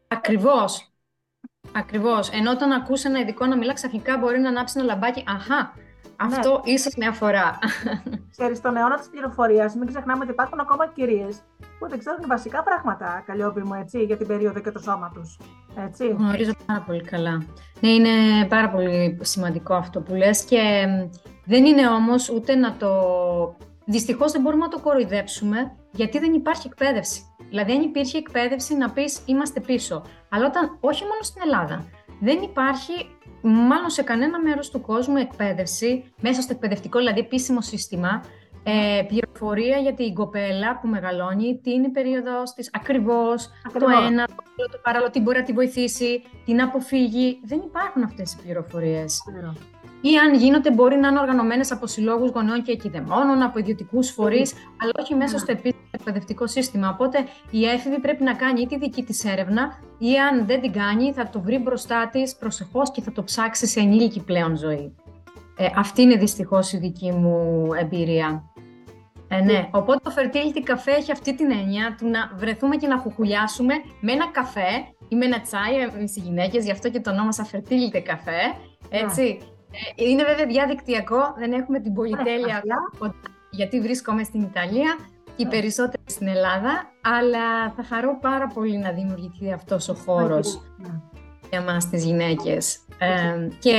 B: Ακριβώς. Ενώ όταν ακούς ένα ειδικό να μιλά, ξαφνικά μπορεί να ανάψει ένα λαμπάκι. Αχα, αυτό ίσως με αφορά.
A: Ξέρεις, στον αιώνα της πληροφορίας, μην ξεχνάμε ότι υπάρχουν ακόμα κυρίες που δεν ξέρουν βασικά πράγματα, Καλλιόπη μου, έτσι, για την περίοδο και το σώμα τους. Έτσι.
B: Γνωρίζω πάρα πολύ καλά. Ναι, είναι πάρα πολύ σημαντικό αυτό που λες και δεν είναι όμως ούτε να το... Δυστυχώς δεν μπορούμε να το κοροϊδέψουμε, γιατί δεν υπάρχει εκπαίδευση. Δηλαδή, αν υπήρχε εκπαίδευση, να πεις είμαστε πίσω. Αλλά όχι μόνο στην Ελλάδα, δεν υπάρχει μάλλον σε κανένα μέρος του κόσμου εκπαίδευση, μέσα στο εκπαιδευτικό, δηλαδή επίσημο σύστημα, πληροφορία για την κοπέλα που μεγαλώνει, τι είναι η περίοδος της, ακριβώς, το ένα, το παράλληλο, τι μπορεί να τη βοηθήσει, την αποφύγει. Δεν υπάρχουν αυτές οι πληροφορίες. ή αν γίνονται μπορεί να είναι οργανωμένες από συλλόγους γονέων και εκκηδεμόνων, από ιδιωτικούς φορείς, αλλά όχι μέσα στο επίσημο εκπαιδευτικό σύστημα. Οπότε η έφηβη πρέπει να κάνει ή τη δική της έρευνα, ή αν δεν την κάνει, θα το βρει μπροστά της προσεχώς και θα το ψάξει σε ενήλικη πλέον ζωή. Αυτή είναι δυστυχώς η δική μου εμπειρία. Ναι. Οπότε το fertility café έχει αυτή την έννοια του να βρεθούμε και να χουχουλιάσουμε με ένα καφέ ή με ένα τσάι, εμείς οι γυναίκες, γι' αυτό και το ονόμασα fertility café, έτσι. Είναι βέβαια διαδικτυακό, δεν έχουμε την πολυτέλεια γιατί βρίσκομαι στην Ιταλία και οι περισσότεροι στην Ελλάδα, αλλά θα χαρώ πάρα πολύ να δημιουργηθεί αυτός ο χώρος για μας τις γυναίκες. Και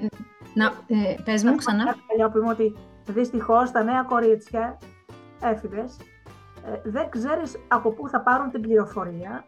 B: πες μου ξανά.
A: Θα ότι δυστυχώς τα νέα κορίτσια, έφηβες, δεν ξέρεις από πού θα πάρουν την πληροφορία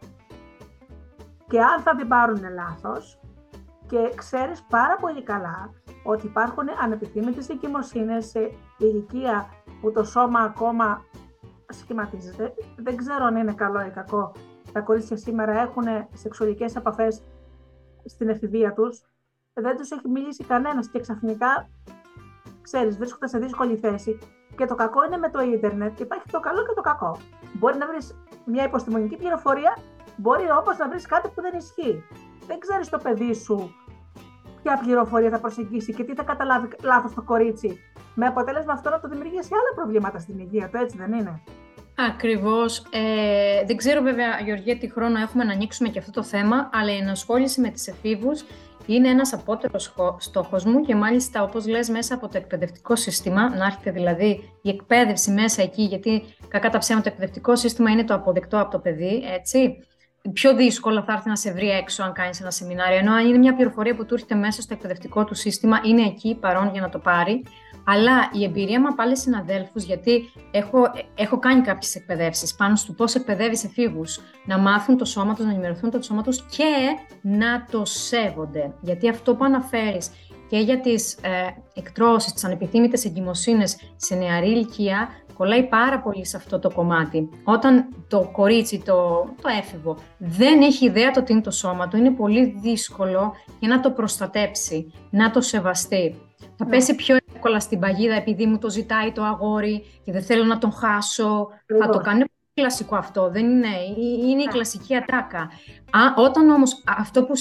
A: και αν θα την πάρουν λάθος, και ξέρεις πάρα πολύ καλά ότι υπάρχουν ανεπιθύμητες εγκυμοσύνες σε ηλικία που το σώμα ακόμα σχηματίζεται. Δεν ξέρω αν είναι καλό ή κακό. Τα κορίτσια σήμερα έχουν σεξουαλικές επαφές στην εφηβεία τους. Δεν τους έχει μιλήσει κανένας και ξαφνικά, ξέρεις, βρίσκονται σε δύσκολη θέση. Και το κακό είναι με το ίντερνετ. Υπάρχει το καλό και το κακό. Μπορεί να βρεις μια επιστημονική πληροφορία, μπορεί όμως να βρεις κάτι που δεν ισχύει. Δεν ξέρεις το παιδί σου ποια πληροφορία θα προσεγγίσει και τι θα καταλάβει λάθος το κορίτσι. Με αποτέλεσμα αυτό να το δημιουργήσει άλλα προβλήματα στην υγεία του, έτσι δεν είναι?
B: Ακριβώς. Δεν ξέρω βέβαια, Γεωργία, τι χρόνο έχουμε να ανοίξουμε και αυτό το θέμα, αλλά η ενασχόληση με τις εφήβους είναι ένας απότερος στόχος μου και μάλιστα, όπως λες, μέσα από το εκπαιδευτικό σύστημα, να έρχεται δηλαδή η εκπαίδευση μέσα εκεί, γιατί κακά τα ψέματα το εκπαιδευτικό σύστημα είναι το αποδεκτό από το παιδί, έτσι. Πιο δύσκολα θα έρθει να σε βρει έξω αν κάνεις ένα σεμινάριο, ενώ αν είναι μια πληροφορία που του έρχεται μέσα στο εκπαιδευτικό του σύστημα, είναι εκεί παρόν για να το πάρει. Αλλά η εμπειρία μου από άλλες συναδέλφους, γιατί έχω κάνει κάποιες εκπαιδεύσεις πάνω στο πώς εκπαιδεύεις εφήβους, να μάθουν το σώμα τους, να ενημερωθούν το σώμα τους και να το σέβονται. Γιατί αυτό που αναφέρεις και για τις εκτρώσεις, τις ανεπιθύμητες εγκυμοσύνες σε νεαρή ηλικία, κολλάει πάρα πολύ σε αυτό το κομμάτι. Όταν το κορίτσι, το έφηβο, δεν έχει ιδέα το τι είναι το σώμα του, είναι πολύ δύσκολο για να το προστατέψει, να το σεβαστεί. Θα πέσει πιο εύκολα στην παγίδα επειδή μου το ζητάει το αγόρι και δεν θέλω να τον χάσω. Θα το κάνει κλασικό αυτό, δεν είναι, είναι η κλασική ατάκα. Όταν όμως αυτό που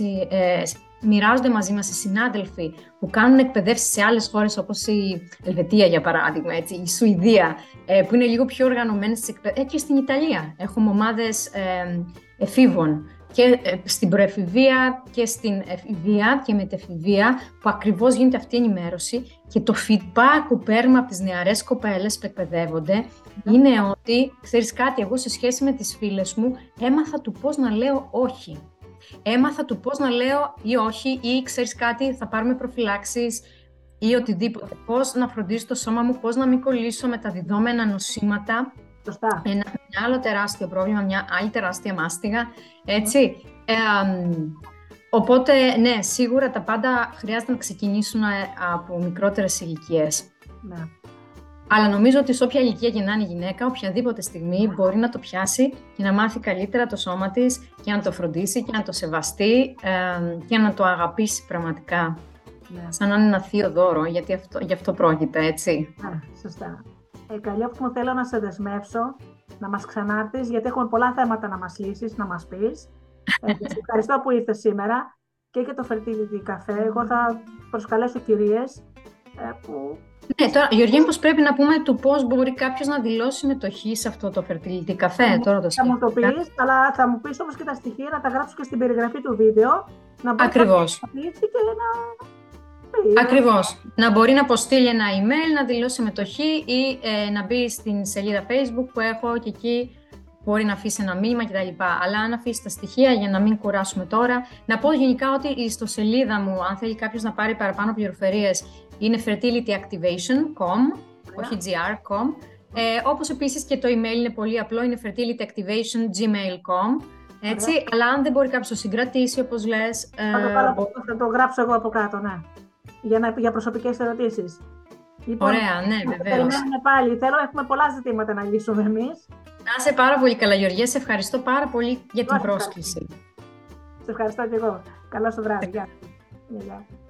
B: μοιράζονται μαζί μας οι συνάδελφοι που κάνουν εκπαιδεύσεις σε άλλες χώρες όπως η Ελβετία για παράδειγμα, έτσι, η Σουηδία, που είναι λίγο πιο οργανωμένες στις εκπαιδεύσεις, και στην Ιταλία έχουμε ομάδες εφήβων και στην προεφηβεία και στην εφηβεία και μετεφηβεία, που ακριβώς γίνεται αυτή η ενημέρωση, και το feedback που παίρνουμε από τις νεαρές κοπέλες που εκπαιδεύονται είναι ότι, ξέρεις κάτι, εγώ σε σχέση με τις φίλες μου έμαθα του πώς να λέω όχι. Έμαθα του πώς να λέω ή όχι, ή ξέρεις κάτι, θα πάρουμε προφυλάξεις ή οτιδήποτε. Πώς να φροντίσω το σώμα μου, πώς να μην κολλήσω με τα διδόμενα νοσήματα.
A: Σωστά.
B: Ένα άλλο τεράστιο πρόβλημα, μια άλλη τεράστια μάστιγα, έτσι. Οπότε, ναι, σίγουρα τα πάντα χρειάζεται να ξεκινήσουν από μικρότερες ηλικίες.
A: Ναι.
B: Αλλά νομίζω ότι σε όποια ηλικία γεννάνε η γυναίκα, οποιαδήποτε στιγμή μπορεί να το πιάσει και να μάθει καλύτερα το σώμα της και να το φροντίσει και να το σεβαστεί και να το αγαπήσει πραγματικά.
A: Ναι.
B: Σαν να είναι ένα θείο δώρο, γιατί γι' αυτό πρόκειται, έτσι.
A: Σωστά. Καλλιόπη μου, θέλω να σε δεσμεύσω, να μας ξανάρθεις, γιατί έχουμε πολλά θέματα να μας λύσεις, να μας πεις. Σε ευχαριστώ που ήρθες σήμερα και για το fertility café. Εγώ θα προσκαλέσω κυρίες που...
B: Ναι, τώρα, Γεωργία, πώς πρέπει να πούμε του πώς μπορεί κάποιος να δηλώσει συμμετοχή σε αυτό το fertility café, τώρα το σκέφτομαι.
A: Θα μου το πεις, αλλά θα μου πεις όμως και τα στοιχεία, να τα γράψω και στην περιγραφή του βίντεο. Να
B: Ακριβώς.
A: Να και να...
B: Ακριβώς. Να μπορεί να αποστείλει ένα email, να δηλώσει συμμετοχή ή να μπει στην σελίδα Facebook που έχω και εκεί μπορεί να αφήσει ένα μήνυμα κτλ. Αλλά αν αφήσει τα στοιχεία για να μην κουράσουμε τώρα, να πω γενικά ότι η ιστοσελίδα μου, αν θέλει κάποιος να πάρει παραπάνω πληροφορίες, είναι fertilityactivation.com, όχι gr.com. Όπως επίσης και το email είναι πολύ απλό, είναι fertilityactivation@gmail.com. Έτσι, αλλά αν δεν μπορεί κάποιος να το συγκρατήσει, όπως λες...
A: Θα το γράψω εγώ από κάτω, ναι. Για προσωπικές ερωτήσεις. Λοιπόν,
B: ωραία, ναι, βεβαίως.
A: Περιμένουμε πάλι. Έχουμε πολλά ζητήματα να λύσουμε εμείς.
B: Να είσαι πάρα πολύ καλά, Γεωργία. Σε ευχαριστώ πάρα πολύ για την πρόσκληση.
A: Σε ευχαριστώ και εγώ. Καλό σου βράδυ. Γεια.